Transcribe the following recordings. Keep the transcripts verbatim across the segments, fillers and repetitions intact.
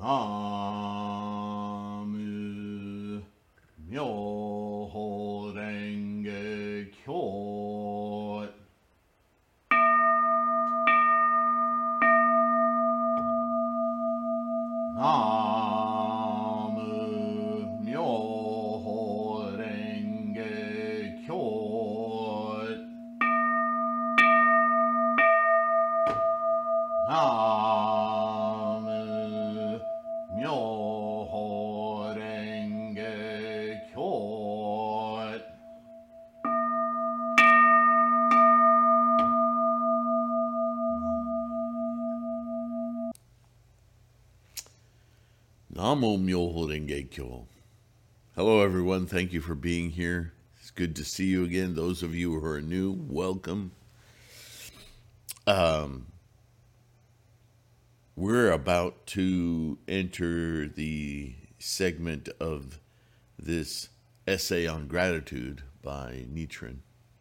ナム妙法蓮華経。ナム妙法蓮華経。ナム妙法蓮華経。Namo Myoho Renge Kyo. Hello, everyone. Thank you for being here. It's good to see you again. Those of you who are new, welcome. Um, we're about to enter the segment of this essay on gratitude by Nichiren,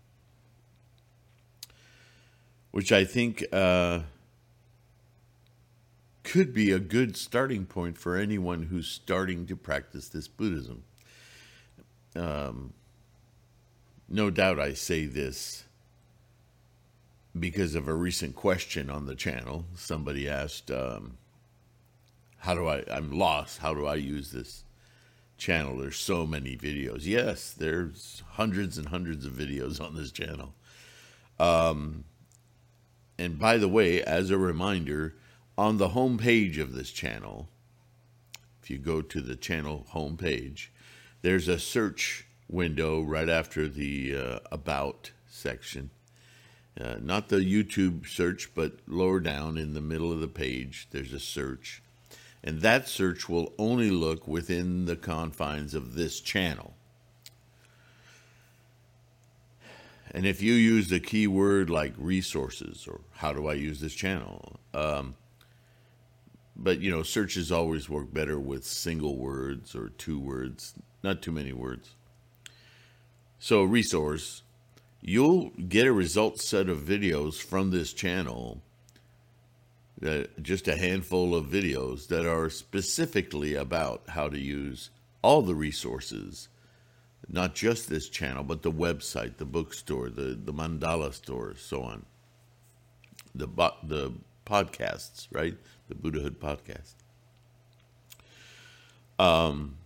which I think uh, could be a good starting point for anyone who's starting to practice this Buddhism. Um, no doubt I say this because of a recent question on the channel. Somebody asked, um, how do I, I'm lost, how do I use this channel? There's so many videos. Yes, there's hundreds and hundreds of videos on this channel. Um, and by the way, as a reminder, on the home page of this channel, if you go to the channel home page, there's a search window right after the uh, About section. Uh, not the YouTube search, but lower down in the middle of the page, there's a search. And that search will only look within the confines of this channel. And if you use the keyword like resources or how do I use this channel, um, but, you know, searches always work better with single words or two words, not too many words. So resource, you'll get a result set of videos from this channel, uh, just a handful of videos that are specifically about how to use all the resources, not just this channel, but the website, the bookstore, the, the mandala store, so on. The, the podcasts, right? The Buddhahood podcast. Um,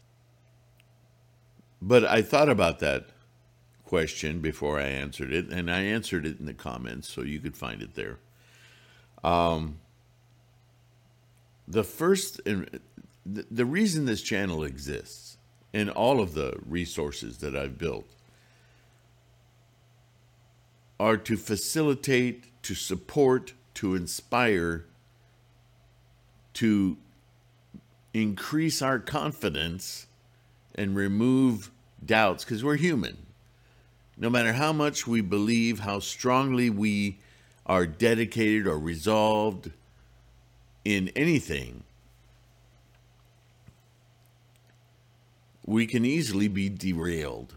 but I thought about that question before I answered it, and I answered it in the comments, so you could find it there. Um, the first, the reason this channel exists, and all of the resources that I've built, are to facilitate, to support, to inspire, to increase our confidence and remove doubts, because we're human. No matter how much we believe, how strongly we are dedicated or resolved in anything, we can easily be derailed.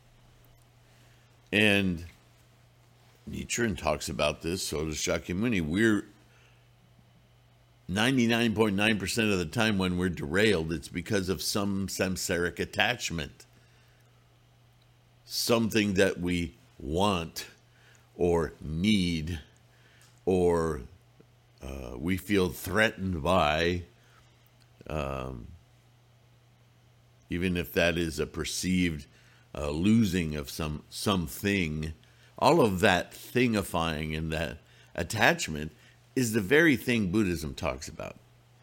And Nichiren talks about this, so does Shakyamuni. We're ninety-nine point nine percent of the time when we're derailed, it's because of some samsaric attachment. Something that we want or need or uh, we feel threatened by, um, even if that is a perceived uh, losing of some something. All of that thingifying and that attachment is the very thing Buddhism talks about.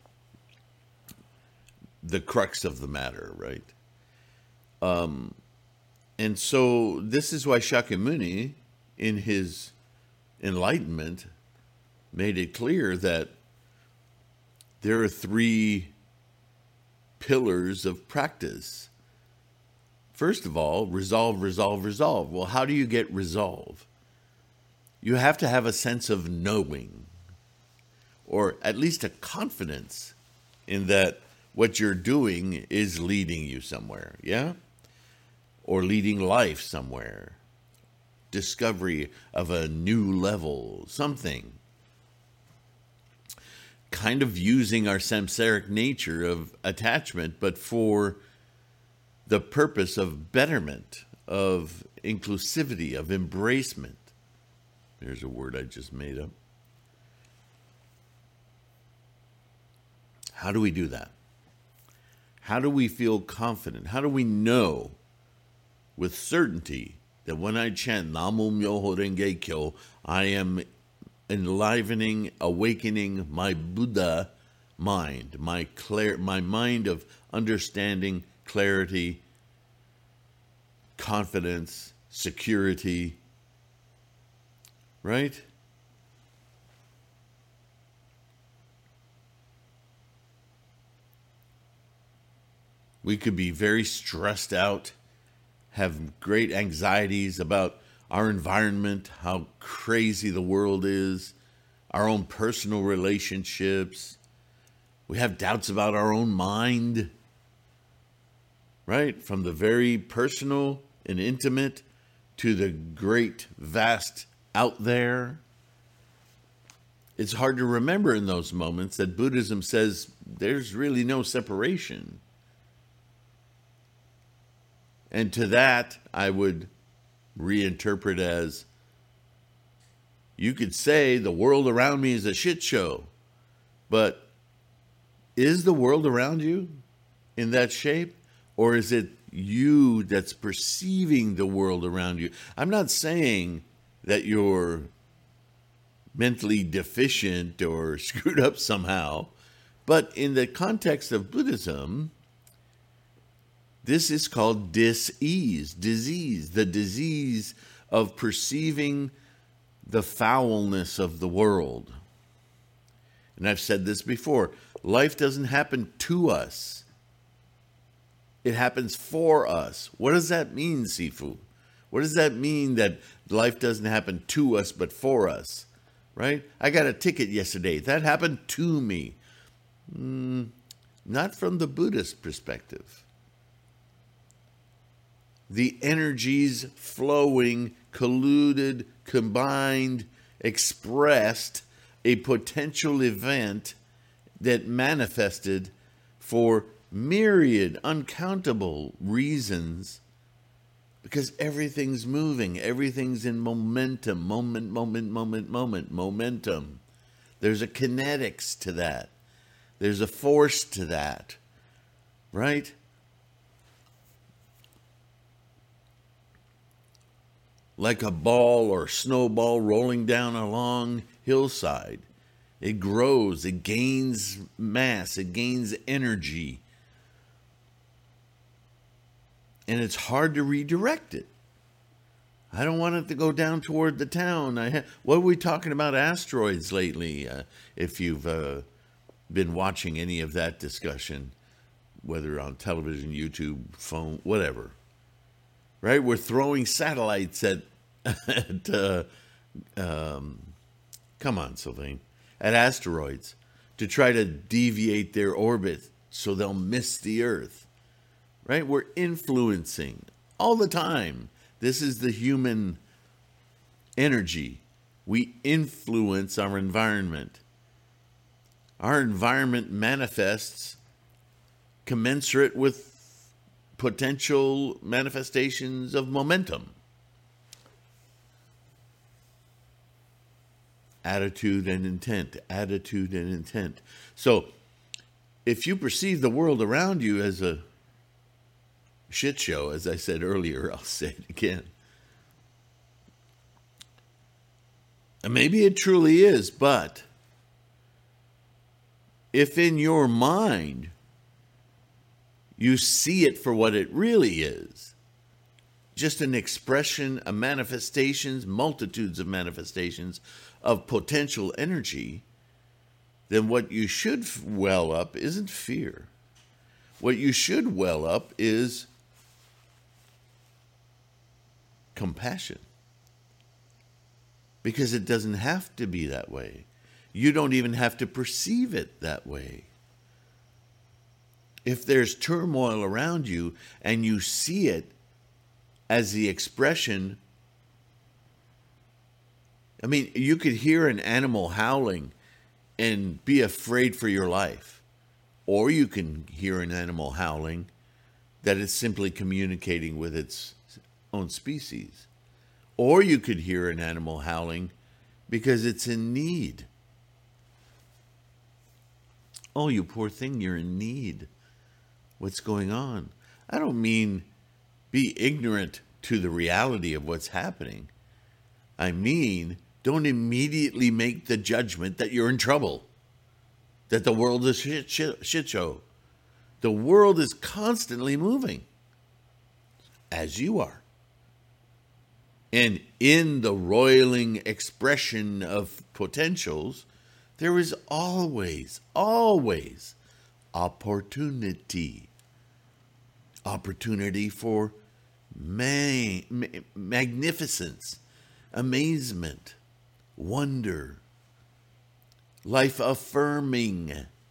The crux of the matter, right? Um, and so this is why Shakyamuni, in his enlightenment, made it clear that there are three pillars of practice. First of all, resolve, resolve, resolve. Well, how do you get resolve? You have to have a sense of knowing, or at least a confidence in that what you're doing is leading you somewhere, yeah? Or leading life somewhere. Discovery of a new level, something. kind of using our samsaric nature of attachment, but for the purpose of betterment, of inclusivity, of embracement. There's a word I just made up. How do we do that? How do we feel confident? How do we know with certainty that when I chant Namu Myoho Renge Kyo, I am enlivening, awakening my Buddha mind, my clar- my mind of understanding, clarity, confidence, security, right? We could be very stressed out, have great anxieties about our environment, how crazy the world is, our own personal relationships. We have doubts about our own mind, right? From the very personal and intimate to the great, vast out there. It's hard to remember in those moments that Buddhism says there's really no separation. And to that, I would reinterpret as, you could say the world around me is a shit show, but is the world around you in that shape? Or is it you that's perceiving the world around you? I'm not saying that you're mentally deficient or screwed up somehow, but in the context of Buddhism, this is called dis-ease, disease, the disease of perceiving the foulness of the world. And I've said this before, life doesn't happen to us. It happens for us. What does that mean, Sifu? What does that mean that life doesn't happen to us but for us? Right? I got a ticket yesterday. That happened to me. Mm, not from the Buddhist perspective. The energies flowing, colluded, combined, expressed a potential event that manifested for myriad, uncountable reasons, because everything's moving, everything's in momentum, moment, moment, moment, moment, momentum. There's a kinetics to that. There's a force to that, right? Like a ball or snowball rolling down a long hillside. It grows, it gains mass, it gains energy. And it's hard to redirect it. I don't want it to go down toward the town. I ha- what are we talking about asteroids lately? Uh, if you've uh, been watching any of that discussion, whether on television, YouTube, phone, whatever. Right? We're throwing satellites at, at uh, um, come on, Sylvain, at asteroids to try to deviate their orbit so they'll miss the Earth. Right? We're influencing all the time. This is the human energy. We influence our environment. Our environment manifests commensurate with potential manifestations of momentum. Attitude and intent, attitude and intent. So, if you perceive the world around you as a shit show, as I said earlier, I'll say it again. And maybe it truly is, but if in your mind you see it for what it really is, just an expression, a manifestations, multitudes of manifestations of potential energy, then what you should well up isn't fear. What you should well up is compassion. Because it doesn't have to be that way. You don't even have to perceive it that way. If there's turmoil around you and you see it as the expression, I mean, you could hear an animal howling and be afraid for your life. Or you can hear an animal howling that is simply communicating with its own species. Or you could hear an animal howling because it's in need. Oh, you poor thing, you're in need. What's going on? I don't mean be ignorant to the reality of what's happening. I mean, don't immediately make the judgment that you're in trouble, that the world is a shit, shit, shit show. The world is constantly moving, as you are. And in the roiling expression of potentials, there is always, always opportunity. Opportunity for ma- ma- magnificence, amazement, wonder, life affirming.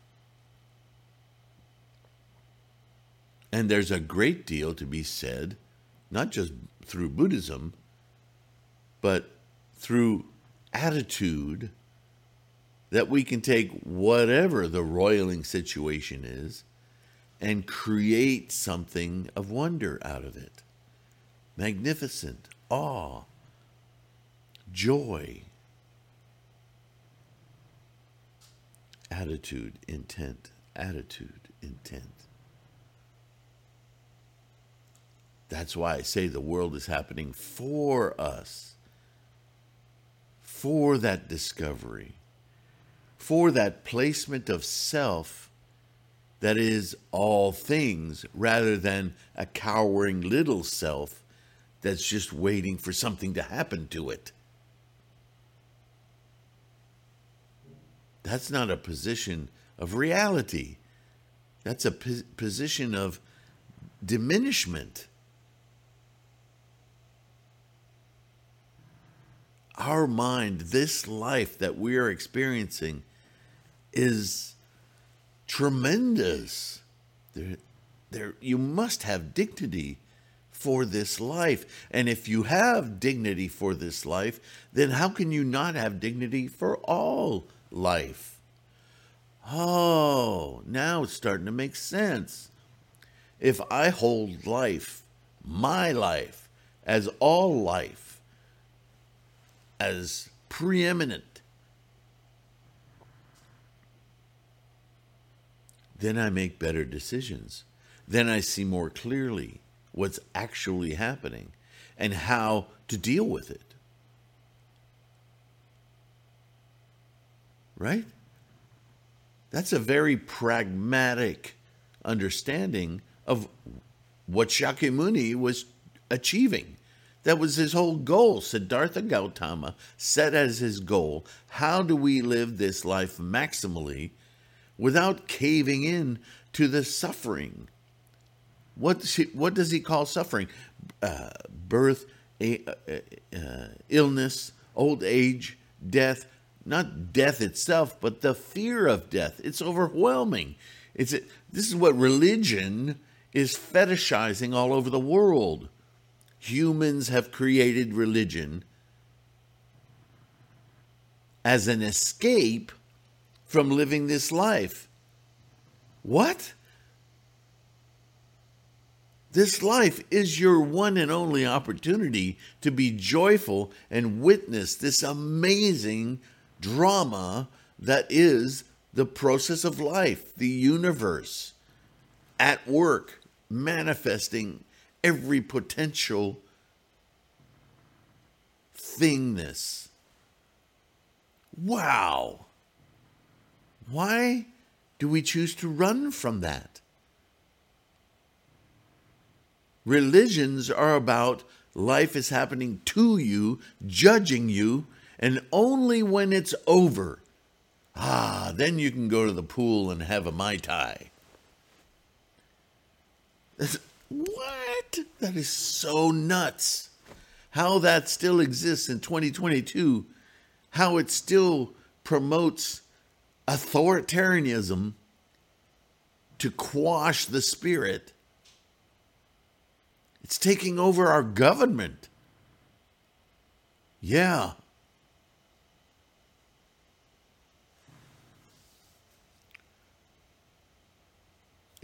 And there's a great deal to be said, not just through Buddhism, but through attitude, that we can take whatever the roiling situation is and create something of wonder out of it. Magnificent, awe, joy, attitude, intent, attitude, intent. That's why I say the world is happening for us, for that discovery, for that placement of self that is all things, rather than a cowering little self that's just waiting for something to happen to it. That's not a position of reality. That's a p- position of diminishment. Our mind, this life that we are experiencing, is tremendous. There, there, you must have dignity for this life. And if you have dignity for this life, then how can you not have dignity for all life? Oh, now it's starting to make sense. If I hold life, my life, as all life, as preeminent, then I make better decisions. Then I see more clearly what's actually happening and how to deal with it. Right? That's a very pragmatic understanding of what Shakyamuni was achieving. That was his whole goal. Siddhartha Gautama set as his goal, how do we live this life maximally without caving in to the suffering? What does he, what does he call suffering? Uh, birth, a, uh, uh, illness, old age, death. Not death itself, but the fear of death. It's overwhelming. It's a, this is what religion is fetishizing all over the world. Humans have created religion as an escape from living this life. What? This life is your one and only opportunity to be joyful and witness this amazing drama that is the process of life, the universe, at work, manifesting every potential thingness. Wow. Why do we choose to run from that? Religions are about life is happening to you, judging you, and only when it's over, ah, then you can go to the pool and have a Mai Tai. That's, what? That is so nuts. How that still exists in twenty twenty-two, how it still promotes authoritarianism to quash the spirit. It's taking over our government. Yeah.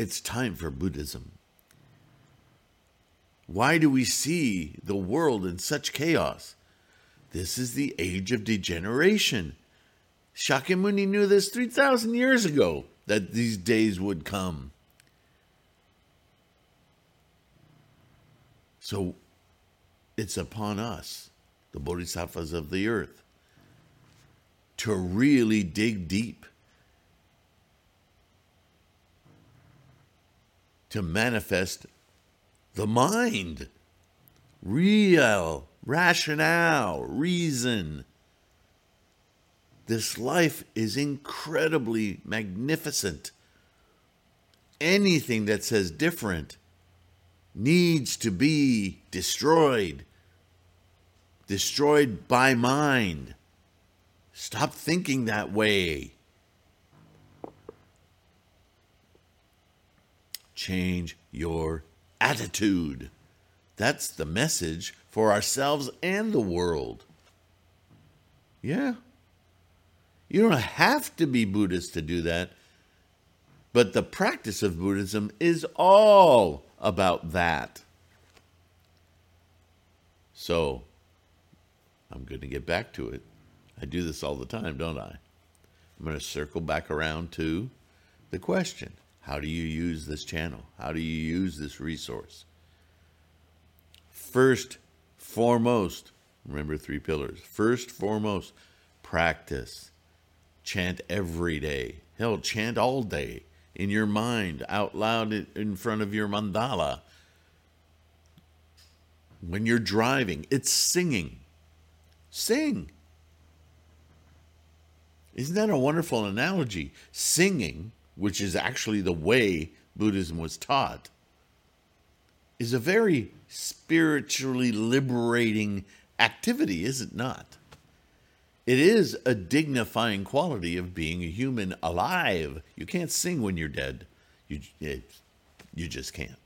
It's time for Buddhism. Why do we see the world in such chaos? This is the age of degeneration. Shakyamuni knew this three thousand years ago, that these days would come. So it's upon us, the bodhisattvas of the earth, to really dig deep, to manifest the mind, real, rationale, reason. This life is incredibly magnificent. Anything that says different needs to be destroyed. Destroyed by mind. Stop thinking that way. Change your attitude. That's the message for ourselves and the world. Yeah. You don't have to be Buddhist to do that. But the practice of Buddhism is all about that. So, I'm going to get back to it. I do this all the time, don't I? I'm going to circle back around to the question. How do you use this channel? How do you use this resource? First, foremost, remember three pillars. First, foremost, practice. Chant every day. Hell, chant all day. In your mind, out loud in front of your mandala. When you're driving, it's singing. Sing. Isn't that a wonderful analogy? Singing, which is actually the way Buddhism was taught, is a very spiritually liberating activity, is it not? It is a dignifying quality of being a human alive. You can't sing when you're dead. You, it, you just can't.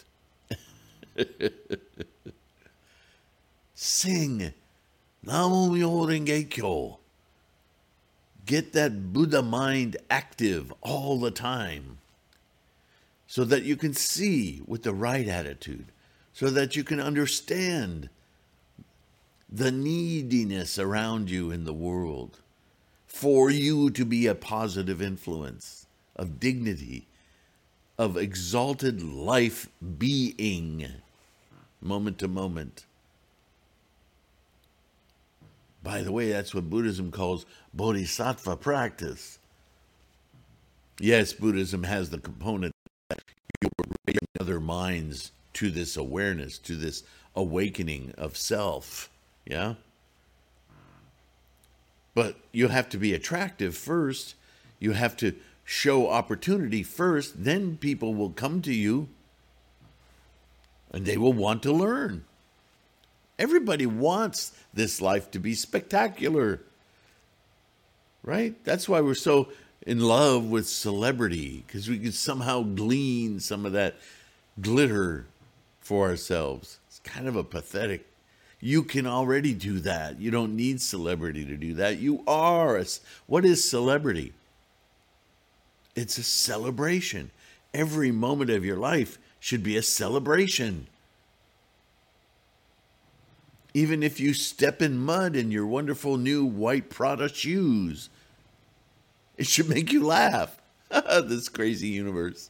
Sing. Namo Myoho Renge Kyo. Get that Buddha mind active all the time so that you can see with the right attitude, so that you can understand the neediness around you in the world for you to be a positive influence of dignity, of exalted life being, moment to moment. By the way, that's what Buddhism calls bodhisattva practice. Yes, Buddhism has the component that you bring other minds to this awareness, to this awakening of self. Yeah? But you have to be attractive first. You have to show opportunity first. Then people will come to you and they will want to learn. Everybody wants this life to be spectacular, right? That's why we're so in love with celebrity, because we can somehow glean some of that glitter for ourselves. It's kind of a pathetic. You can already do that. You don't need celebrity to do that. You are. A, what is celebrity? It's a celebration. Every moment of your life should be a celebration. Even if you step in mud in your wonderful new white Prada shoes, it should make you laugh. This crazy universe.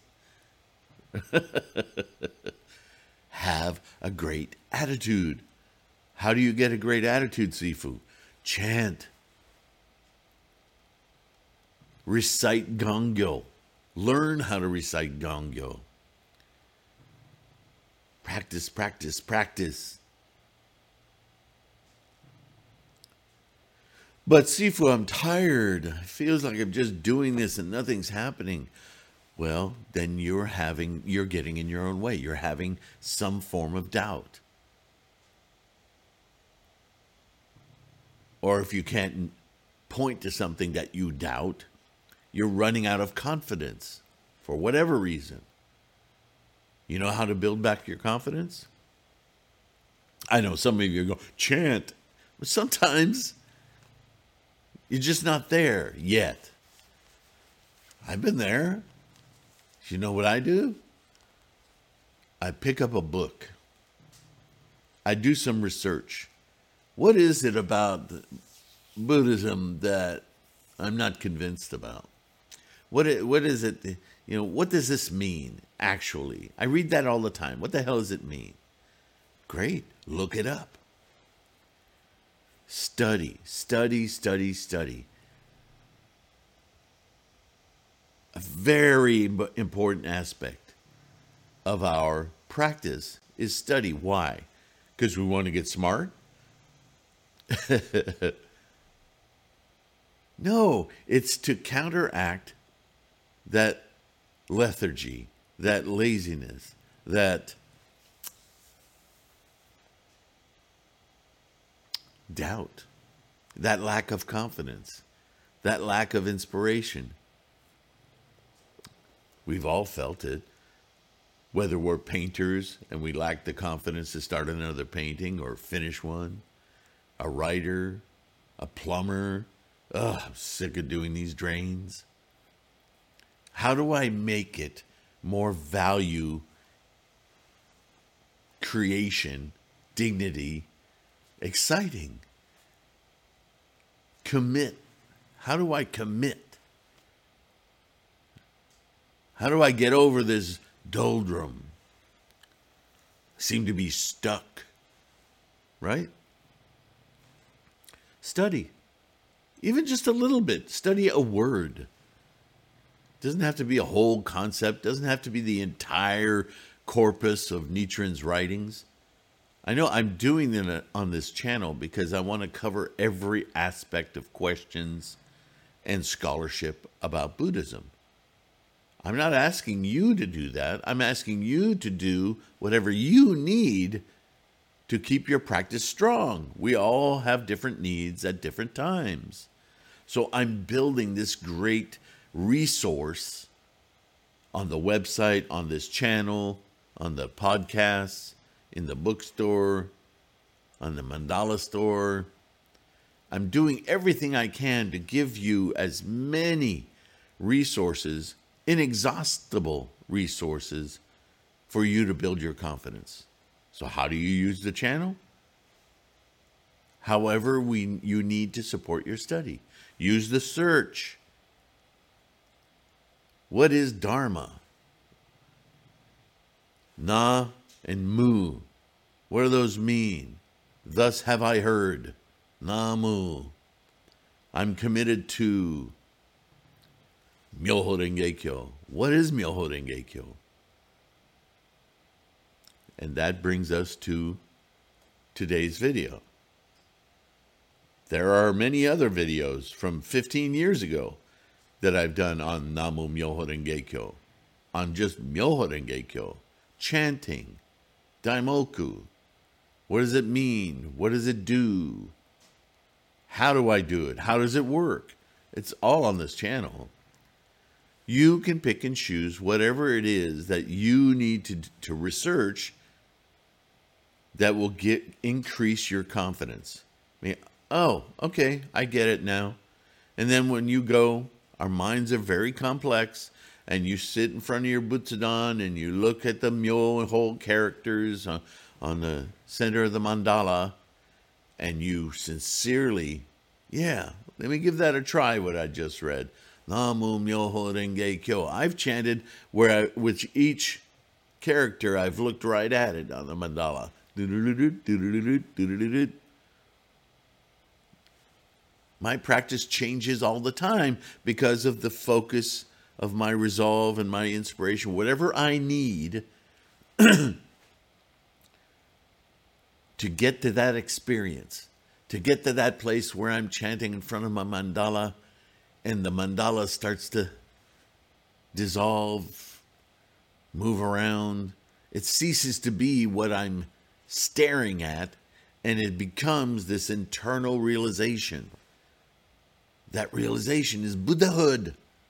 Have a great attitude. How do you get a great attitude, Sifu? Chant. Recite Gongyo. Learn how to recite Gongyo. Practice, practice, practice. But Sifu, I'm tired. It feels like I'm just doing this and nothing's happening. Well, then you're having, you're getting in your own way. You're having some form of doubt. Or if you can't point to something that you doubt, you're running out of confidence for whatever reason. You know how to build back your confidence? I know some of you go, chant. But sometimes you're just not there yet. I've been there. You know what I do? I pick up a book. I do some research. What is it about Buddhism that I'm not convinced about? What it, what is it, you know, what does this mean, actually? I read that all the time. What the hell does it mean? Great, look it up. Study, study, study, study. A very important aspect of our practice is study. Why? Because we want to get smart? No, it's to counteract that lethargy, that laziness, that doubt, that lack of confidence, that lack of inspiration. We've all felt it. Whether we're painters and we lack the confidence to start another painting or finish one, a writer, a plumber. Ugh, I'm sick of doing these drains. How do I make it more value creation, dignity, exciting? Commit. How do I commit? How do I get over this doldrum? I seem to be stuck, right? Study. Even just a little bit. Study a word. Doesn't have to be a whole concept. Doesn't have to be the entire corpus of Nichiren's writings. I know I'm doing it on this channel because I want to cover every aspect of questions and scholarship about Buddhism. I'm not asking you to do that. I'm asking you to do whatever you need to keep your practice strong. We all have different needs at different times. So I'm building this great resource on the website, on this channel, on the podcasts, in the bookstore, on the mandala store. I'm doing everything I can to give you as many resources, inexhaustible resources, for you to build your confidence. So how do you use the channel? However we you need to support your study. Use the search. What is Dharma? Na and Mu. What do those mean? Thus have I heard. Na Mu. I'm committed to Myoho Renge Kyo. What is Myoho Renge Kyo? And that brings us to today's video. There are many other videos from fifteen years ago that I've done on Namu Myoho Renge Kyo, on just Myoho Renge Kyo, chanting, Daimoku. What does it mean? What does it do? How do I do it? How does it work? It's all on this channel. You can pick and choose whatever it is that you need to, to research that will get increase your confidence. I mean, oh, okay, I get it now. And then when you go, our minds are very complex, and you sit in front of your Butsudan and you look at the Myoho characters on, on the center of the mandala, and you sincerely, yeah, let me give that a try, what I just read. Namu Myoho Renge Kyo. I've chanted where I, with each character, I've looked right at it on the mandala. My practice changes all the time because of the focus of my resolve and my inspiration. Whatever I need to get to that experience, to get to that place where I'm chanting in front of my mandala and the mandala starts to dissolve, move around. It ceases to be what I'm staring at, and it becomes this internal realization. That realization is Buddhahood.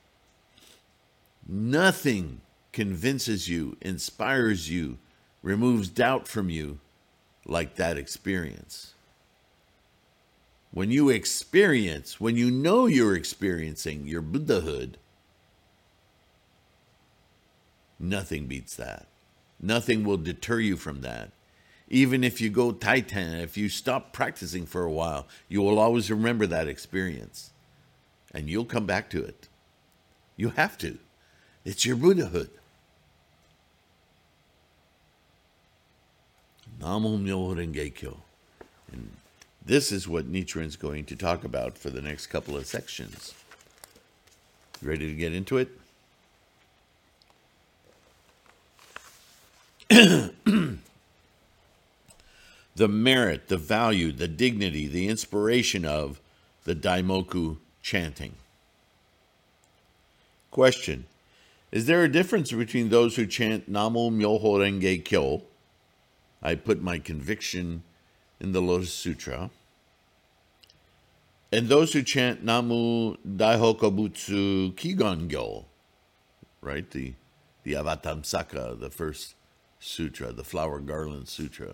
Nothing convinces you, inspires you, removes doubt from you like that experience. When you experience, when you know you're experiencing your Buddhahood, nothing beats that. Nothing will deter you from that. Even if you go Titan, if you stop practicing for a while, you will always remember that experience. And you'll come back to it. You have to. It's your Buddhahood. Namo Myoho Renge Kyo. And this is what Nichiren is going to talk about for the next couple of sections. Ready to get into it? The merit, the value, the dignity, the inspiration of the Daimoku chanting. Question: is there a difference between those who chant Namo Myoho Renge Kyo? I put my conviction in the Lotus Sutra. And those who chant Namu Daihokobutsu Kigon Gyo, right? The, the Avatamsaka, the first sutra, the Flower Garland Sutra.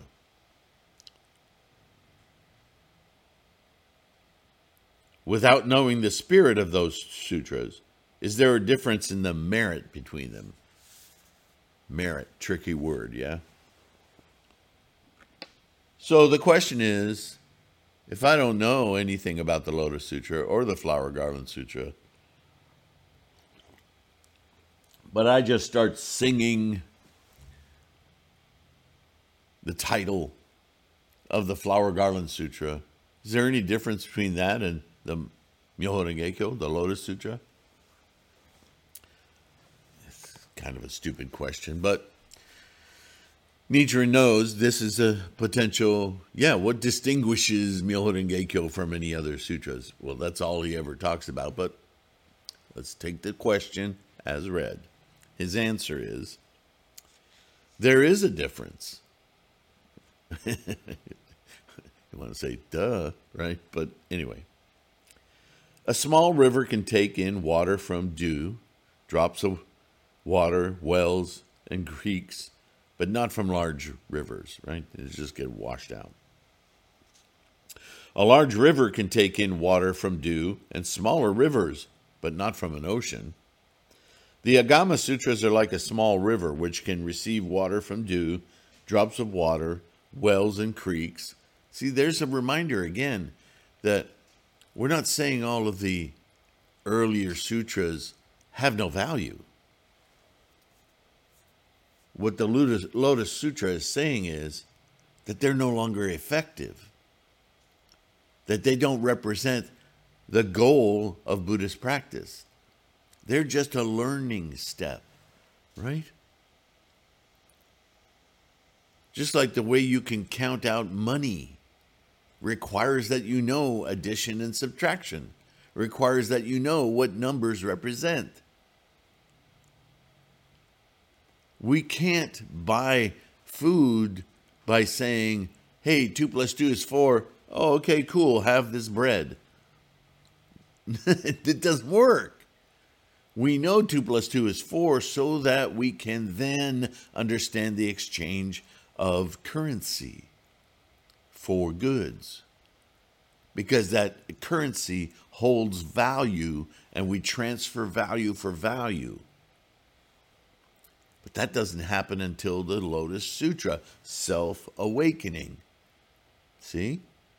Without knowing the spirit of those sutras, is there a difference in the merit between them? Merit, tricky word, yeah? So the question is, if I don't know anything about the Lotus Sutra or the Flower Garland Sutra, but I just start singing the title of the Flower Garland Sutra, is there any difference between that and the Myoho Renge Kyo, the Lotus Sutra? It's kind of a stupid question, but Nichiren knows this is a potential, yeah, what distinguishes Myoho Renge Kyo from any other sutras? Well, that's all he ever talks about, but let's take the question as read. His answer is, there is a difference. You want to say, duh, right? But anyway. A small river can take in water from dew, drops of water, wells, and creeks, but not from large rivers, right? It just get washed out. A large river can take in water from dew and smaller rivers, but not from an ocean. The Agama Sutras are like a small river which can receive water from dew, drops of water, wells, and creeks. See, there's a reminder again that we're not saying all of the earlier sutras have no value. What the Lotus, Lotus Sutra is saying is that they're no longer effective, that they don't represent the goal of Buddhist practice. They're just a learning step, right? Just like the way you can count out money requires that you know addition and subtraction, requires that you know what numbers represent. We can't buy food by saying, hey, two plus two is four. Oh, okay, cool, have this bread. It doesn't work. We know two plus two is four so that we can then understand the exchange of currency for goods. Because that currency holds value and we transfer value for value. But that doesn't happen until the Lotus Sutra, self-awakening. See?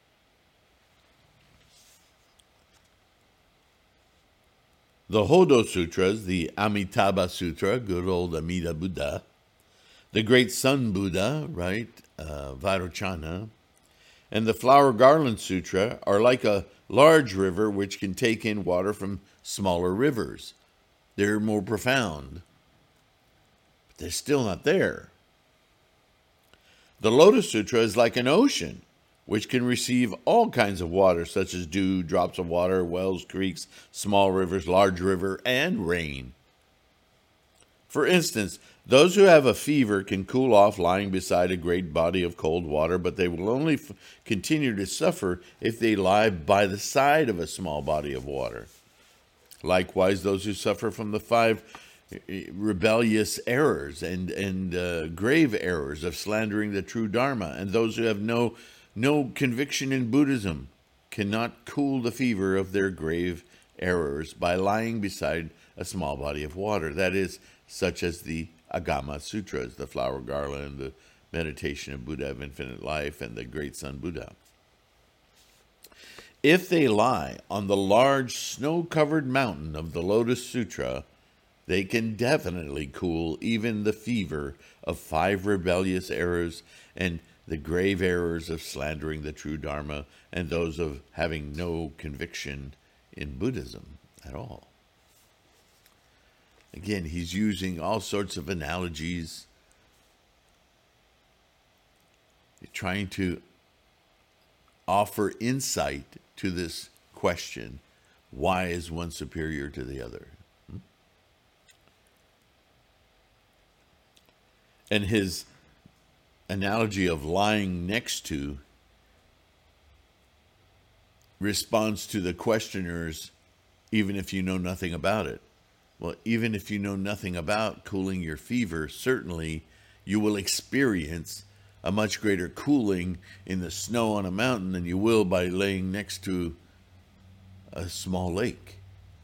The Hodo Sutras, the Amitabha Sutra, good old Amida Buddha, the Great Sun Buddha, right, uh, Vairochana, and the Flower Garland Sutra are like a large river which can take in water from smaller rivers. They're more profound. They're still not there. The Lotus Sutra is like an ocean, which can receive all kinds of water, such as dew, drops of water, wells, creeks, small rivers, large river, and rain. For instance, those who have a fever can cool off lying beside a great body of cold water, but they will only f- continue to suffer if they lie by the side of a small body of water. Likewise, those who suffer from the five rebellious errors and and uh, grave errors of slandering the true Dharma, and those who have no no conviction in Buddhism cannot cool the fever of their grave errors by lying beside a small body of water, that is, such as the Agama Sutras, the Flower Garland, the Meditation of Buddha of Infinite Life, and the Great Sun Buddha. If they lie on the large snow-covered mountain of the Lotus Sutra, they can definitely cool even the fever of five rebellious errors and the grave errors of slandering the true Dharma and those of having no conviction in Buddhism at all. Again, he's using all sorts of analogies, trying to offer insight to this question, why is one superior to the other? Hmm? And his analogy of lying next to responds to the questioners, even if you know nothing about it. Well, even if you know nothing about cooling your fever, certainly you will experience a much greater cooling in the snow on a mountain than you will by laying next to a small lake.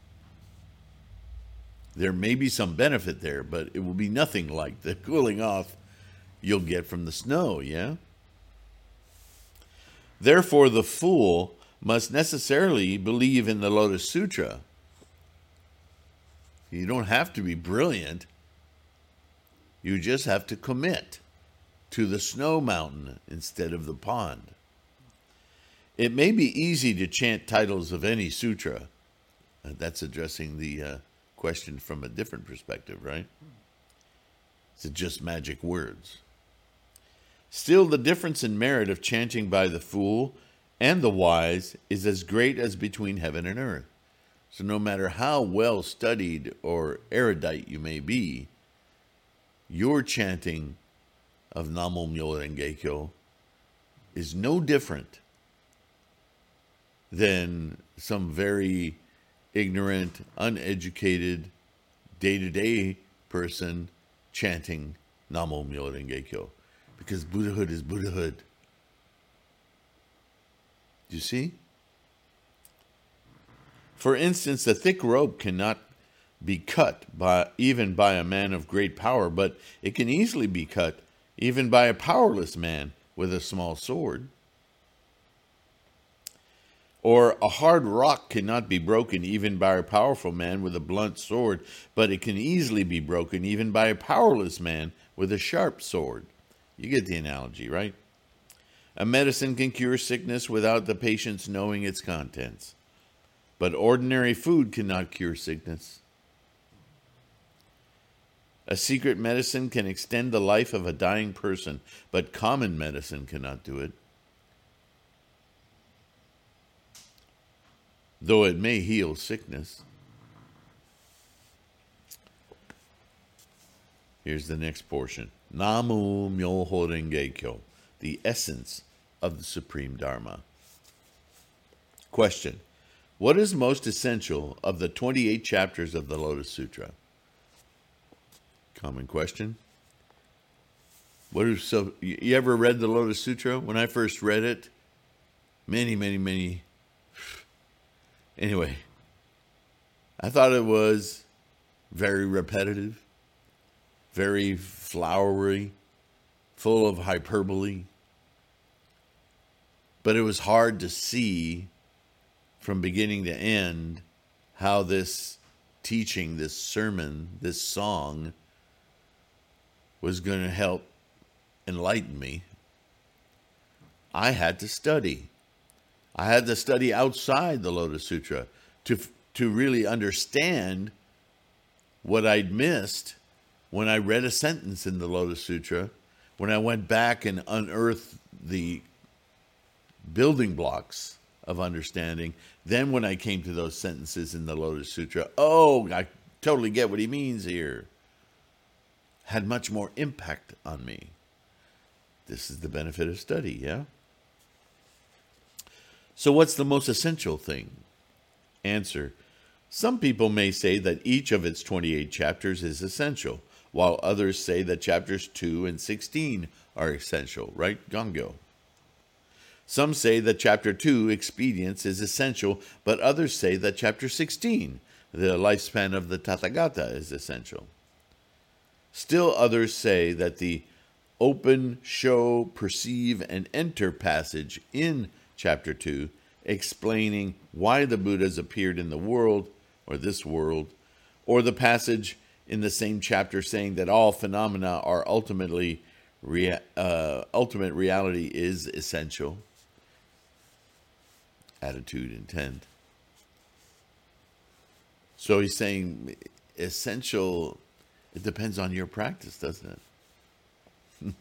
There may be some benefit there, but it will be nothing like the cooling off you'll get from the snow, yeah? Therefore, the fool must necessarily believe in the Lotus Sutra. You don't have to be brilliant. You just have to commit to the snow mountain instead of the pond. It may be easy to chant titles of any sutra. Uh, that's addressing the uh, question from a different perspective, right? Is it just magic words? Still, the difference in merit of chanting by the fool and the wise is as great as between heaven and earth. So no matter how well studied or erudite you may be, your chanting of Namo Myoho Renge Kyo is no different than some very ignorant, uneducated, day-to-day person chanting Namo Myoho Renge Kyo. Because Buddhahood is Buddhahood. Do you see? For instance, a thick rope cannot be cut by even by a man of great power, but it can easily be cut even by a powerless man with a small sword. Or a hard rock cannot be broken even by a powerful man with a blunt sword, but it can easily be broken even by a powerless man with a sharp sword. You get the analogy, right? A medicine can cure sickness without the patient's knowing its contents, but ordinary food cannot cure sickness. A secret medicine can extend the life of a dying person, but common medicine cannot do it. Though it may heal sickness. Here's the next portion. Namo Myoho Renge Kyo, the essence of the Supreme Dharma. Question. What is most essential of the twenty-eight chapters of the Lotus Sutra? Common question. What is so? You ever read the Lotus Sutra? When I first read it, many, many, many. Anyway, I thought it was very repetitive, very flowery, full of hyperbole. But it was hard to see from beginning to end how this teaching, this sermon, this song was going to help enlighten me. I had to study. I had to study outside the Lotus Sutra to, to really understand what I'd missed when I read a sentence in the Lotus Sutra, when I went back and unearthed the building blocks of understanding. Then when I came to those sentences in the Lotus Sutra, oh, I totally get what he means here. Had much more impact on me. This is the benefit of study, yeah? So what's the most essential thing? Answer. Some people may say that each of its twenty-eight chapters is essential, while others say that chapters two and sixteen are essential, right, Gongyo? Some say that chapter two, expedience, is essential, but others say that chapter sixteen, the lifespan of the Tathagata, is essential. Still others say that the open, show, perceive, and enter passage in chapter two, explaining why the Buddhas appeared in the world, or this world, or the passage in the same chapter saying that all phenomena are ultimately rea- uh, ultimate reality is essential. Attitude, intent. So he's saying essential, it depends on your practice, doesn't it?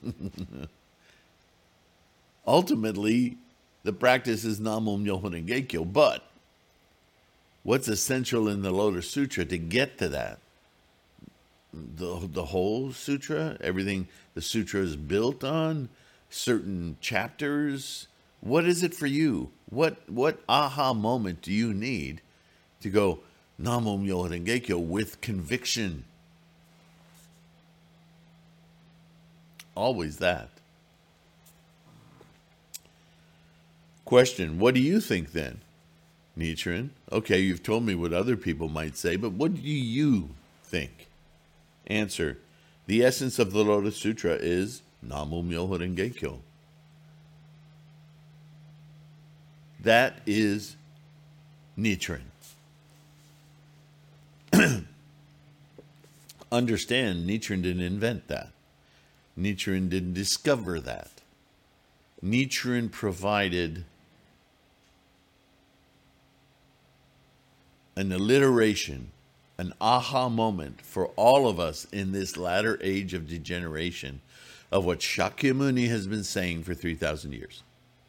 Ultimately, the practice is Namo Myoho Renge Kyo, but what's essential in the Lotus Sutra to get to that? The, the whole sutra, everything the sutra is built on, certain chapters. What is it for you? What what aha moment do you need to go Namo Myoho Renge Kyo with conviction? Always that. Question, what do you think then, Nichiren? Okay, you've told me what other people might say, but what do you think? Answer, the essence of the Lotus Sutra is Namo Myoho Renge Kyo. That is Nichiren. Understand, Nichiren didn't invent that. Nichiren didn't discover that. Nichiren provided an alliteration, an aha moment for all of us in this latter age of degeneration of what Shakyamuni has been saying for three thousand years.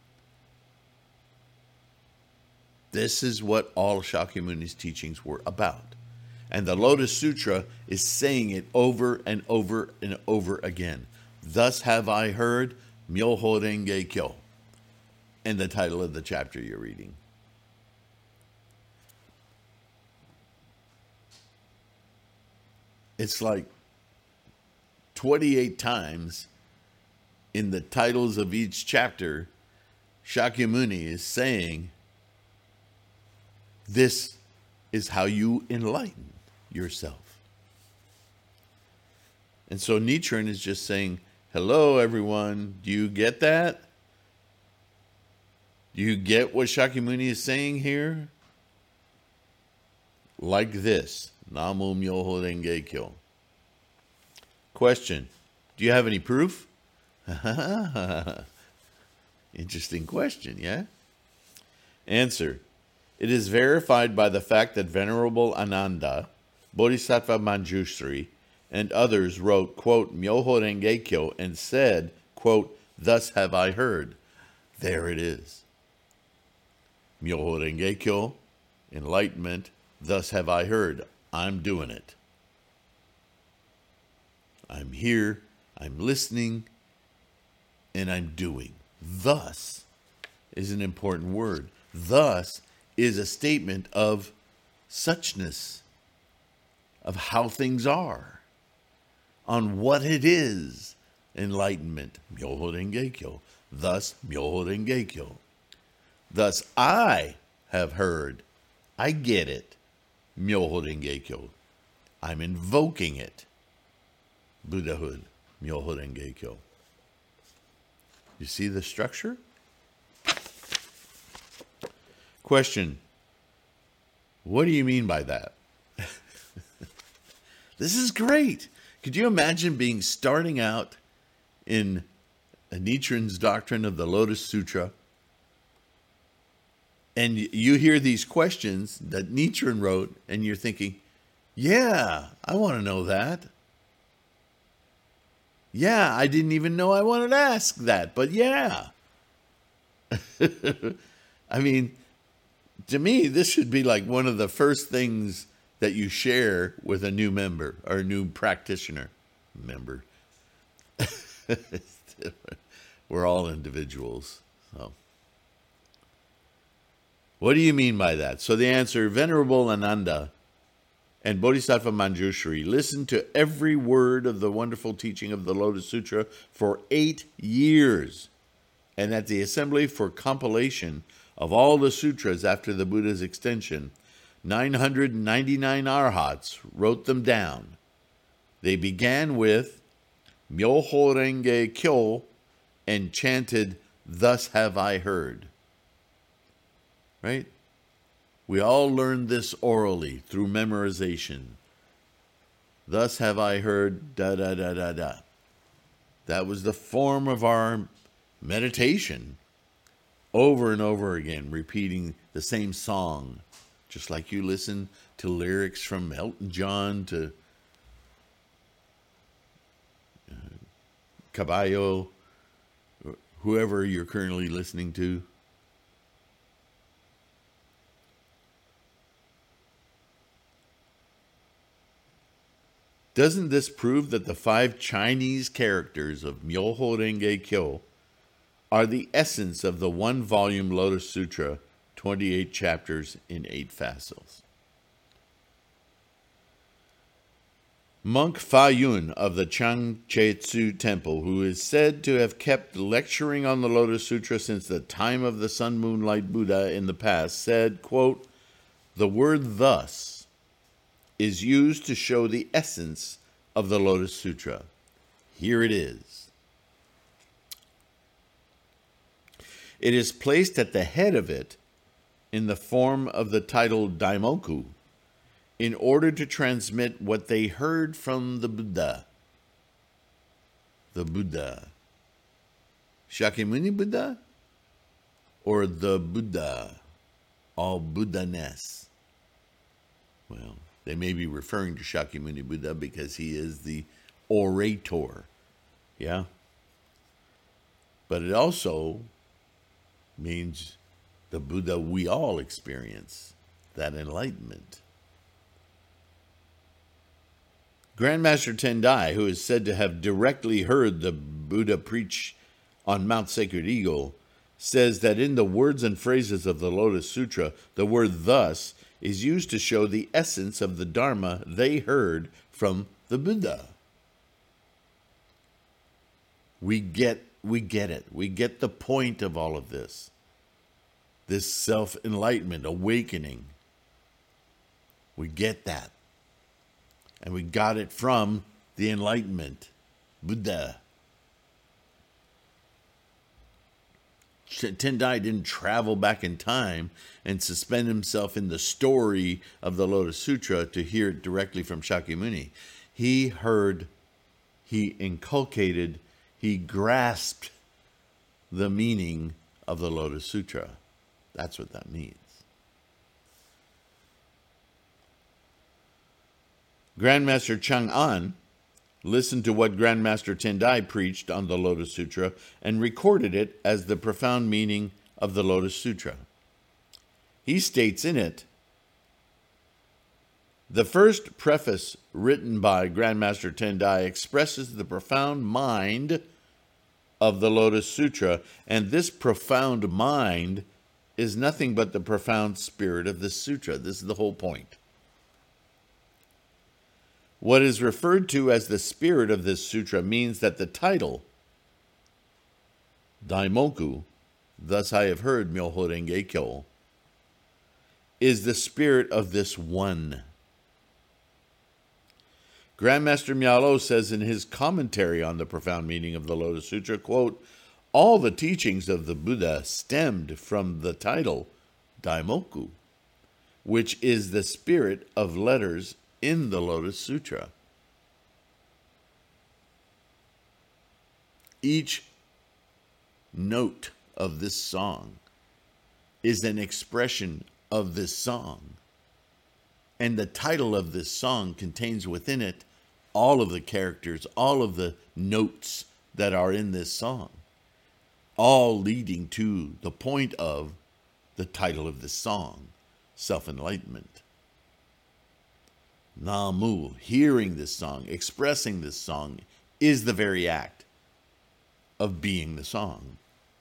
This is what all Shakyamuni's teachings were about. And the Lotus Sutra is saying it over and over and over again. Thus have I heard, Myoho Renge Kyo, in the title of the chapter you're reading. It's like twenty-eight times in the titles of each chapter, Shakyamuni is saying, this is how you enlighten yourself. And so Nichiren is just saying, hello, everyone. Do you get that? Do you get what Shakyamuni is saying here? Like this. Namo Myoho Renge Kyo. Question. Do you have any proof? Interesting question, yeah? Answer. It is verified by the fact that Venerable Ananda, Bodhisattva Manjushri, and others wrote, quote, Myoho Renge Kyo, and said, quote, thus have I heard. There it is. Myoho Renge Kyo, enlightenment, thus have I heard. I'm doing it. I'm here, I'm listening, and I'm doing. Thus is an important word. Thus is a statement of suchness, of how things are, on what it is, enlightenment, Myoho Renge Kyo. Thus, Myoho Renge Kyo. Thus, I have heard, I get it, Myoho Renge Kyo. I'm invoking it, Buddhahood, Myoho Renge Kyo. You see the structure? Question, what do you mean by that? This is great. Could you imagine being starting out in Nichiren's doctrine of the Lotus Sutra, and you hear these questions that Nichiren wrote, and you're thinking, yeah, I want to know that. Yeah, I didn't even know I wanted to ask that, but yeah. I mean, to me, this should be like one of the first things that you share with a new member or a new practitioner. Member. We're all individuals. So, what do you mean by that? So the answer, Venerable Ananda and Bodhisattva Manjushri listened to every word of the wonderful teaching of the Lotus Sutra for eight years. And at the assembly for compilation of all the sutras after the Buddha's extension, nine hundred ninety-nine arhats wrote them down. They began with Myoho Renge Kyo and chanted, "Thus have I heard." Right? We all learned this orally through memorization. Thus have I heard, da da da da da. That was the form of our meditation, over and over again, repeating the same song, just like you listen to lyrics from Elton John to uh, Caballo, whoever you're currently listening to. Doesn't this prove that the five Chinese characters of Myoho Renge Kyo are the essence of the one-volume Lotus Sutra, twenty-eight chapters in eight facets? Monk Fa Yun of the Changche Temple, who is said to have kept lecturing on the Lotus Sutra since the time of the Sun Moonlight Buddha in the past, said, quote, "The word 'thus' is used to show the essence of the Lotus Sutra. Here it is. It is placed at the head of it in the form of the title Daimoku in order to transmit what they heard from the Buddha. The Buddha. Shakyamuni Buddha? Or the Buddha, all Buddha-ness? Well, they may be referring to Shakyamuni Buddha because he is the orator, yeah? But it also means the Buddha we all experience, that enlightenment. Grandmaster Tendai, who is said to have directly heard the Buddha preach on Mount Sacred Eagle, says that in the words and phrases of the Lotus Sutra, the word 'thus' is used to show the essence of the Dharma they heard from the Buddha. We get, we get it. We get the point of all of this. This self-enlightenment, awakening. We get that. And we got it from the Enlightenment, Buddha. Tendai didn't travel back in time and suspend himself in the story of the Lotus Sutra to hear it directly from Shakyamuni. He heard, he inculcated, he grasped the meaning of the Lotus Sutra. That's what that means. Grandmaster Chang'an listened to what Grandmaster Tendai preached on the Lotus Sutra and recorded it as the profound meaning of the Lotus Sutra. He states in it, "The first preface written by Grandmaster Tendai expresses the profound mind of the Lotus Sutra, and this profound mind is nothing but the profound spirit of this sutra." This is the whole point. What is referred to as the spirit of this sutra means that the title, Daimoku, thus I have heard Myoho Renge Kyo, is the spirit of this one. Grandmaster Myalo says in his commentary on the profound meaning of the Lotus Sutra, quote, "All the teachings of the Buddha stemmed from the title, Daimoku, which is the spirit of letters in the Lotus Sutra. Each note of this song is an expression of this song. And the title of this song contains within it all of the characters, all of the notes that are in this song, all leading to the point of the title of this song, self-enlightenment. Namu, hearing this song, expressing this song, is the very act of being the song.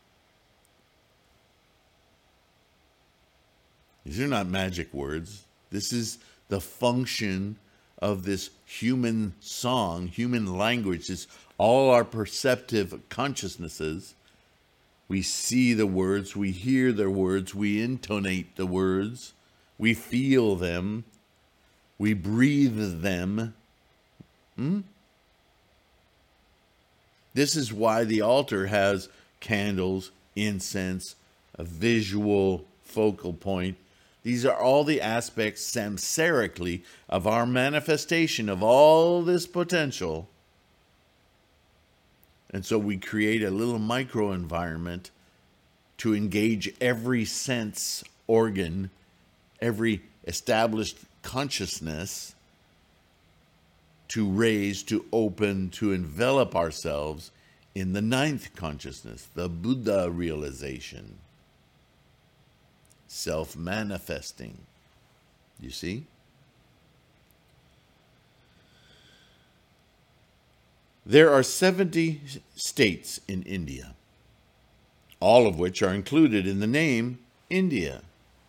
These are not magic words. This is the function of this human song, human language. It's all our perceptive consciousnesses. We see the words, we hear the words, we intonate the words, we feel them, we breathe them. Hmm? This is why the altar has candles, incense, a visual focal point. These are all the aspects samsarically of our manifestation of all this potential. And so we create a little micro environment to engage every sense organ, every established consciousness, to raise, to open, to envelop ourselves in the ninth consciousness, the Buddha realization, self-manifesting. You see? There are seventy states in India, all of which are included in the name India.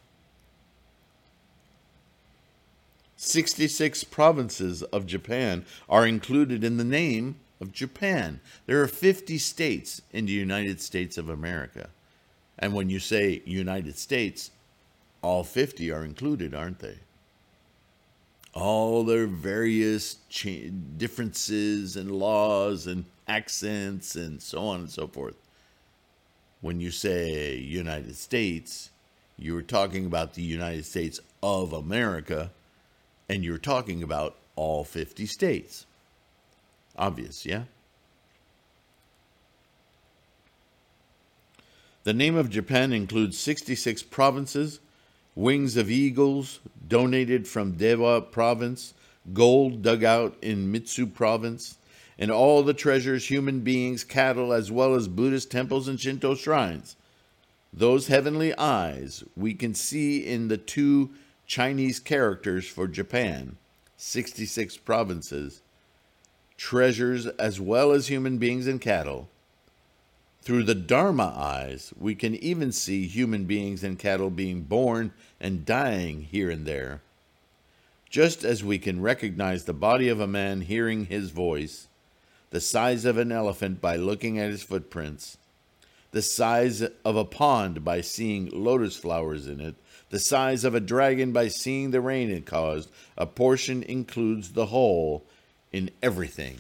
sixty-six provinces of Japan are included in the name of Japan. There are fifty states in the United States of America. And when you say United States, all fifty are included, aren't they? All their various cha- differences and laws and accents and so on and so forth. When you say United States, you're talking about the United States of America, and you're talking about all fifty states. Obvious, yeah? The name of Japan includes sixty-six provinces, wings of eagles donated from Dewa province, gold dug out in Mitsu province, and all the treasures, human beings, cattle, as well as Buddhist temples and Shinto shrines. Those heavenly eyes we can see in the two Chinese characters for Japan, sixty-six provinces, treasures as well as human beings and cattle. Through the Dharma eyes, we can even see human beings and cattle being born and dying here and there. Just as we can recognize the body of a man hearing his voice, the size of an elephant by looking at his footprints, the size of a pond by seeing lotus flowers in it, the size of a dragon by seeing the rain it caused, a portion includes the whole in everything.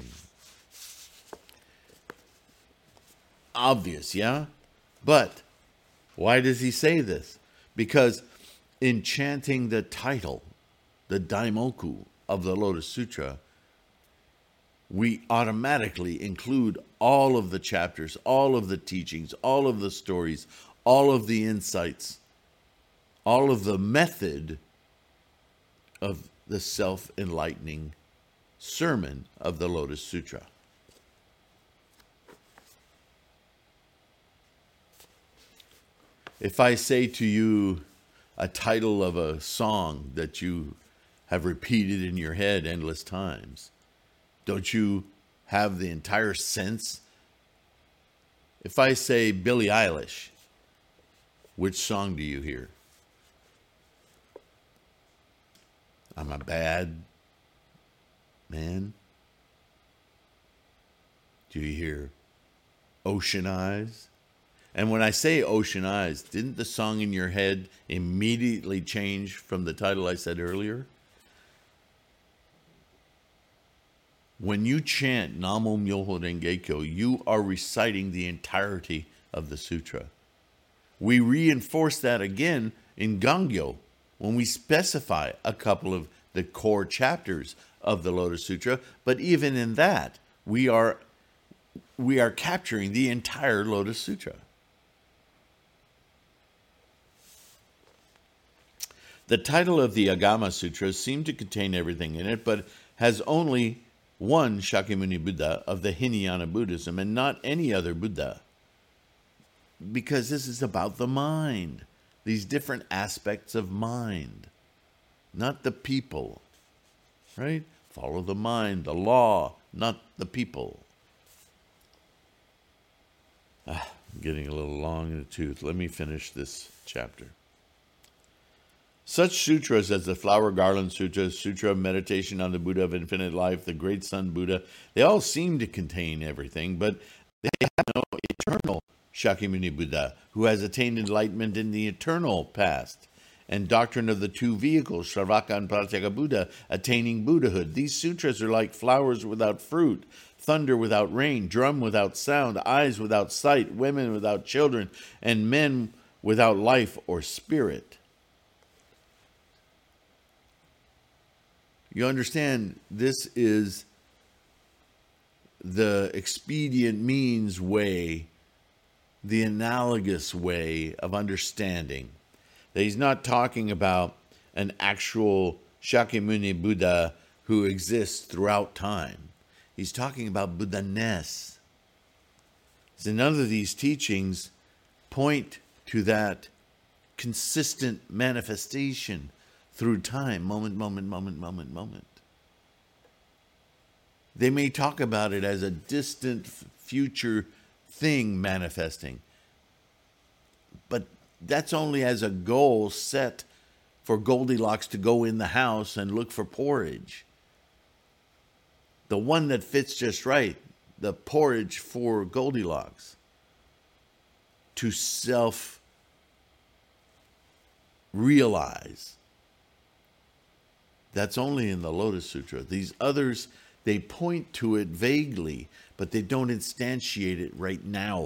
Obvious, yeah? But why does he say this? Because in chanting the title, the Daimoku of the Lotus Sutra, we automatically include all of the chapters, all of the teachings, all of the stories, all of the insights, all of the method of the self-enlightening sermon of the Lotus Sutra. If I say to you a title of a song that you have repeated in your head endless times, don't you have the entire sense? If I say Billie Eilish, which song do you hear? I'm a bad man. Do you hear Ocean Eyes? And when I say Ocean Eyes, didn't the song in your head immediately change from the title I said earlier? When you chant Namo Myoho Renge Kyo, you are reciting the entirety of the sutra. We reinforce that again in Gangyo when we specify a couple of the core chapters of the Lotus Sutra, but even in that, we are we are capturing the entire Lotus Sutra. The title of the Agama Sutra seems to contain everything in it, but has only one Shakyamuni Buddha of the Hinayana Buddhism and not any other Buddha. Because this is about the mind, these different aspects of mind, not the people, right? Follow the mind, the law, not the people. Ah, I'm getting a little long in the tooth. Let me finish this chapter. Such sutras as the Flower Garland Sutra, Sutra of Meditation on the Buddha of Infinite Life, the Great Sun Buddha, they all seem to contain everything, but they have no eternal Shakyamuni Buddha who has attained enlightenment in the eternal past and doctrine of the two vehicles, Sravaka and Pratyeka attaining Buddhahood. These sutras are like flowers without fruit, thunder without rain, drum without sound, eyes without sight, women without children, and men without life or spirit. You understand, this is the expedient means way, the analogous way of understanding. That he's not talking about an actual Shakyamuni Buddha who exists throughout time. He's talking about Buddha-ness. So none of these teachings point to that consistent manifestation through time, moment, moment, moment, moment, moment. They may talk about it as a distant future thing manifesting, but that's only as a goal set for Goldilocks to go in the house and look for porridge. The one that fits just right, the porridge for Goldilocks, to self-realize. That's only in the Lotus Sutra. These others, they point to it vaguely, but they don't instantiate it right now.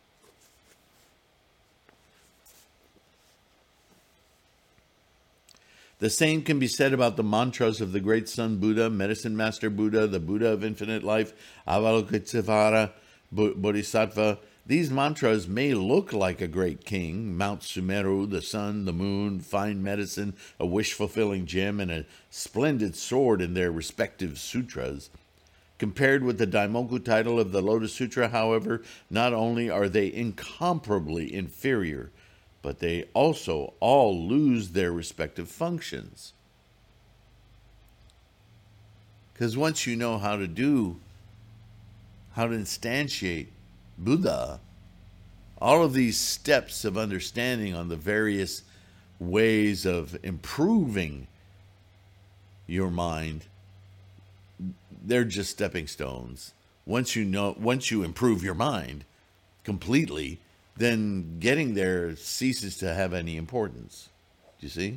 The same can be said about the mantras of the great Sun Buddha, Medicine Master Buddha, the Buddha of Infinite Life, Avalokitesvara, Bodhisattva. These mantras may look like a great king, Mount Sumeru, the sun, the moon, fine medicine, a wish-fulfilling gem, and a splendid sword in their respective sutras. Compared with the Daimoku title of the Lotus Sutra, however, not only are they incomparably inferior, but they also all lose their respective functions. Because once you know how to do, how to instantiate Buddha, all of these steps of understanding on the various ways of improving your mind, they're just stepping stones. Once you know, once you improve your mind completely, then getting there ceases to have any importance. Do you see?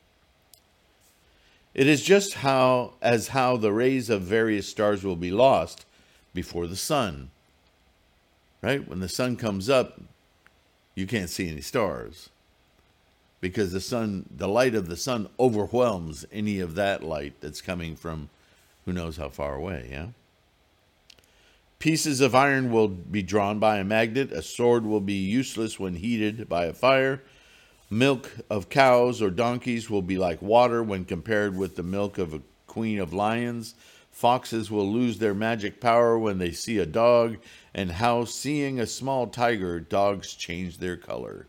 It is just how as how the rays of various stars will be lost before the sun. Right? When the sun comes up, you can't see any stars, because the sun, the light of the sun overwhelms any of that light that's coming from who knows how far away, yeah? Pieces of iron will be drawn by a magnet. A sword will be useless when heated by a fire. Milk of cows or donkeys will be like water when compared with the milk of a queen of lions. Foxes will lose their magic power when they see a dog, and how, seeing a small tiger, dogs change their color.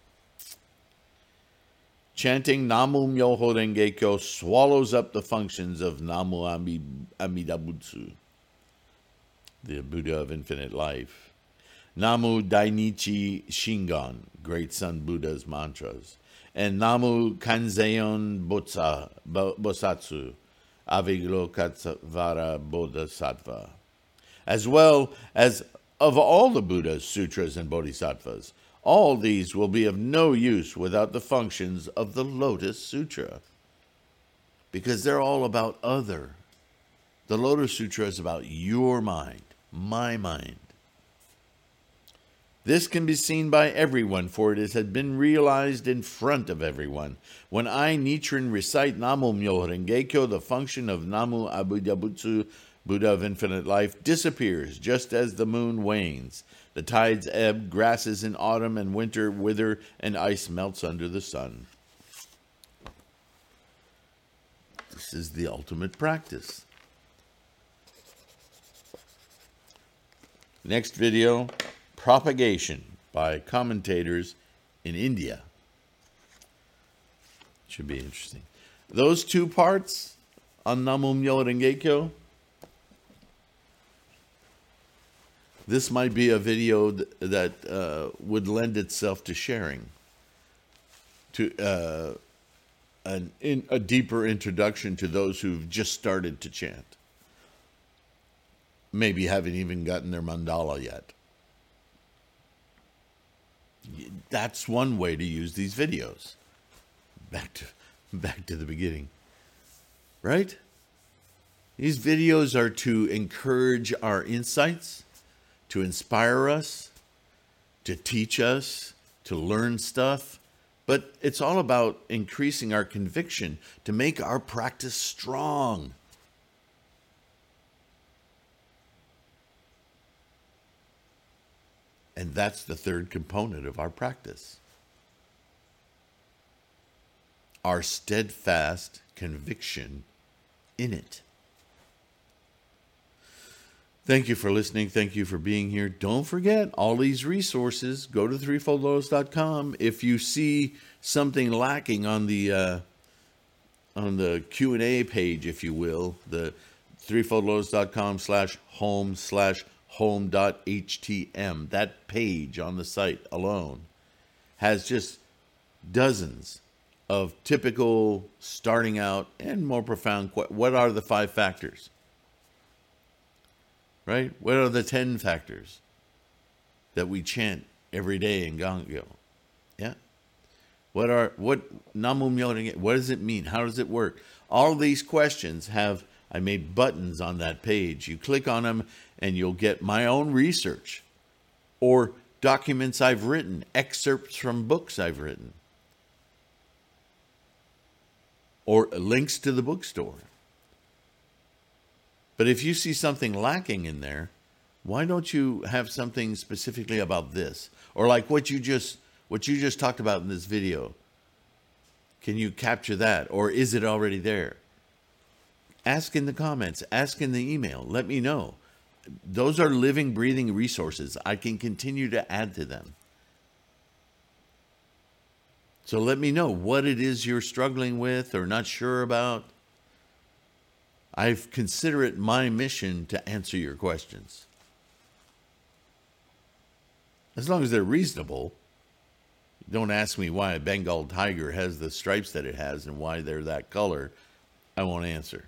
Chanting Namu Myoho Renge Kyo swallows up the functions of Namu Amida Butsu, the Buddha of Infinite Life. Namu Dainichi Shingon, Great Sun Buddha's mantras. And Namu Kanzeon Botsa, Bosatsu, Avalokitesvara Bodhisattva. As well as of all the Buddha's sutras and bodhisattvas. All these will be of no use without the functions of the Lotus Sutra, because they're all about other. The Lotus Sutra is about your mind, my mind. This can be seen by everyone, for it has been realized in front of everyone. When I, Nichiren, recite Namu Myoho Renge Kyo, the function of Namu Amida Butsu, Buddha of Infinite Life, disappears just as the moon wanes. The tides ebb, grasses in autumn and winter wither, and ice melts under the sun. This is the ultimate practice. Next video, propagation by commentators in India. Should be interesting. Those two parts on Namu Myoho Renge Kyo, this might be a video th- that uh, would lend itself to sharing, to uh, an in, a deeper introduction to those who've just started to chant. Maybe haven't even gotten their mandala yet. That's one way to use these videos. back to back to the beginning. Right? These videos are to encourage our insights, to inspire us, to teach us, to learn stuff. But it's all about increasing our conviction to make our practice strong. And that's the third component of our practice. Our steadfast conviction in it. Thank you for listening. Thank you for being here. Don't forget all these resources. Go to threefold lotus dot com. If you see something lacking on the uh, on the Q and A page, if you will, the threefold lotus dot com slash home slash home dot H T M, that page on the site alone has just dozens of typical starting out and more profound, what are the five factors? Right? What are the ten factors that we chant every day in Gangyo? Yeah. What are, what, Namu Myoho, what does it mean? How does it work? All these questions have, I made buttons on that page. You click on them and you'll get my own research or documents I've written, excerpts from books I've written, or links to the bookstore. But if you see something lacking in there, why don't you have something specifically about this? Or like what you just what you just talked about in this video. Can you capture that? Or is it already there? Ask in the comments. Ask in the email. Let me know. Those are living, breathing resources. I can continue to add to them. So let me know what it is you're struggling with or not sure about. I consider it my mission to answer your questions. As long as they're reasonable. Don't ask me why a Bengal tiger has the stripes that it has and why they're that color. I won't answer.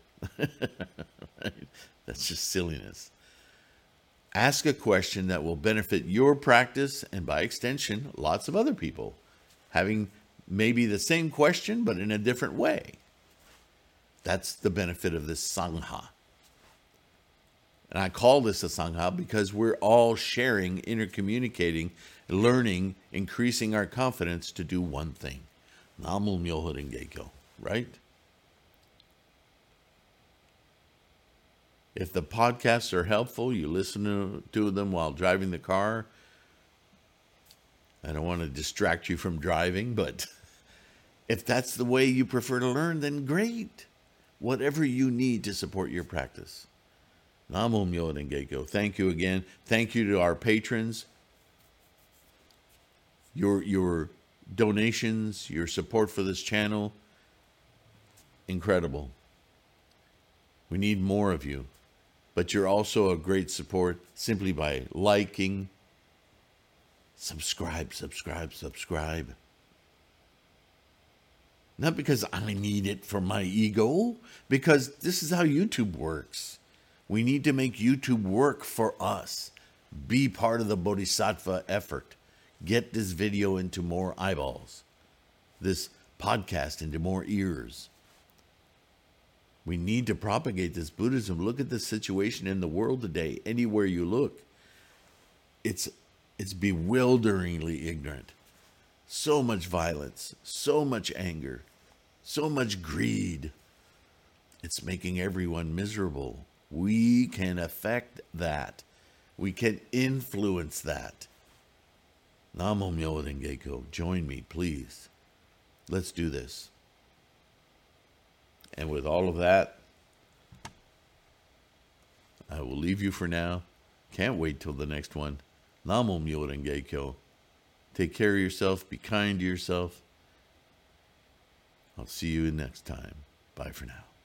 That's just silliness. Ask a question that will benefit your practice and by extension, lots of other people having maybe the same question but in a different way. That's the benefit of this Sangha. And I call this a Sangha because we're all sharing, intercommunicating, learning, increasing our confidence to do one thing. Namu Myoho Renge Kyo, right? If the podcasts are helpful, you listen to, to them while driving the car. I don't want to distract you from driving, but if that's the way you prefer to learn, then great. Whatever you need to support your practice. Namu Myoho Renge Kyo. Thank you again. Thank you to our patrons. Your, your donations, your support for this channel, incredible. We need more of you. But you're also a great support simply by liking, subscribe, subscribe, subscribe. Not because I need it for my ego, because this is how YouTube works. We need to make YouTube work for us. Be part of the Bodhisattva effort. Get this video into more eyeballs. This podcast into more ears. We need to propagate this Buddhism. Look at the situation in the world today. Anywhere you look, it's, it's bewilderingly ignorant. So much violence, so much anger, so much greed. It's making everyone miserable. We can affect that. We can influence that. Namu Myoho Renge Kyo. Join me, please. Let's do this. And with all of that, I will leave you for now. Can't wait till the next one. Namu Myoho Renge Kyo. Take care of yourself. Be kind to yourself. I'll see you next time. Bye for now.